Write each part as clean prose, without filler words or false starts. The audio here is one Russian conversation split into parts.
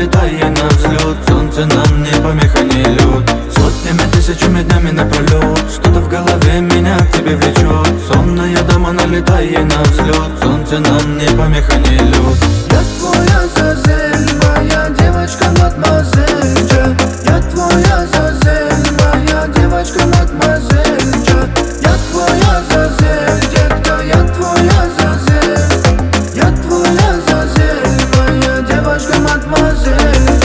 налетай на взлет. Солнце нам не помеха, не лед. Сотнями, тысячами днями напролет. Что-то в голове меня к тебе влечет. Сонная дама, налетай на взлет. Солнце нам не помеха, не лед. Я твоя Азазель, моя девочка мадемуазель. Я твоя Азазель, моя девочка мадемуазель. Я твоя Азазель, детка, я твоя Азазель. Я твоя Азазель, моя девочка мадемуазель.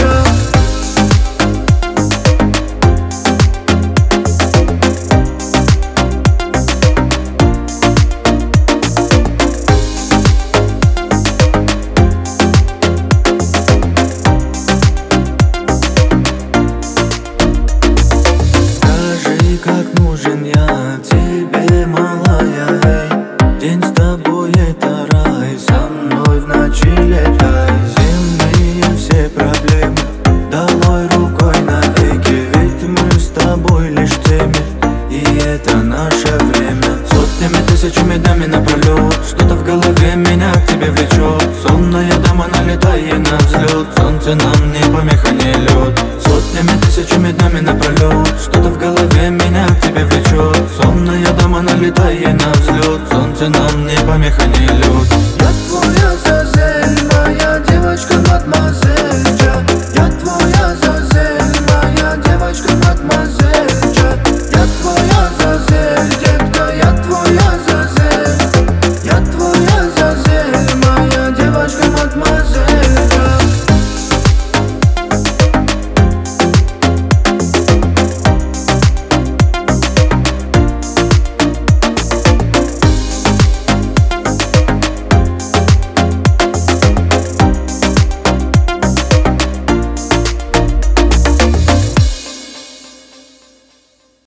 Как нужен я тебе, малая, эй. День с тобой это рай, со мной в ночи летай. Земные все проблемы долой рукой навеки. Ведь мы с тобой лишь теми, и это наше время. Сотнями, тысячами днями напролет. Что-то в голове меня к тебе влечет. Сонная дама, налетай на взлет. Солнце нам не помеха, не лед. Сотнями, тысячами днями напролет. Что-то в голове меня к тебе влечет. Сонная дама, налетай на взлет. Солнце нам не помеха, не лед. Я твоя Азазель, моя девочка мадемуазель.